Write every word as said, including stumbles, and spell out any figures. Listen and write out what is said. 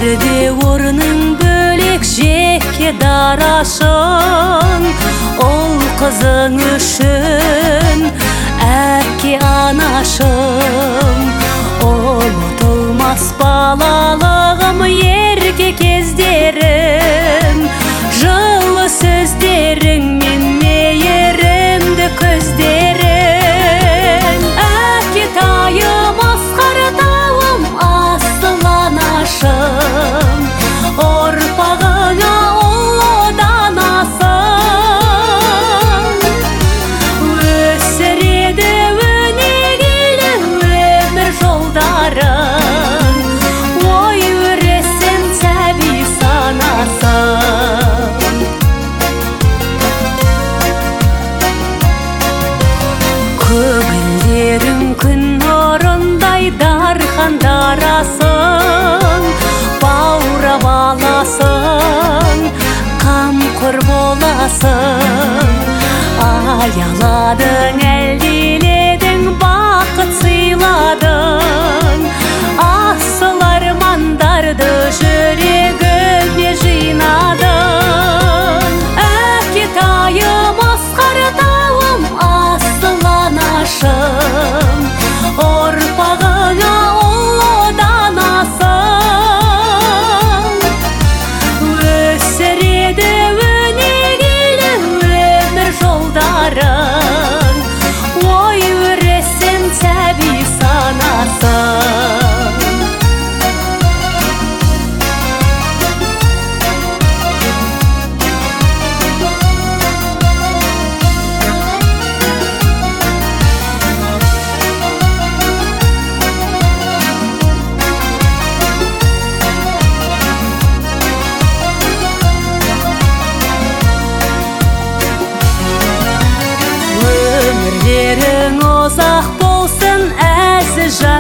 өмірде орның бөлек жеке дарашың, ол қызың үшін әке анашым. Ол ұтылмас балалығым, ерке кездерім, жылы сөздерің мен мейірімді көздерің. Әке тайым, асқар тауым, асыл анашым, ұрпағыңа ұлыдан асың. Өсіреді өнегелі өмір жолдарын, ой өресін сәби санасың. Көгілдерің күн нұрындай дархан дарасың, баурап аласың, қамқор боласың. Аяладың, әлдиледің, бақыт сыйладың, асыл армандарды жүрегіме жинадың. Әке тайым, асқар тауым, асыл анашым, ұрпағыңа ұлыдан асың. Өсіреді өнегелі өмір жолдарын, ой өресін сәби санасың. Өмірлерің ұзақ болсын, әзі жар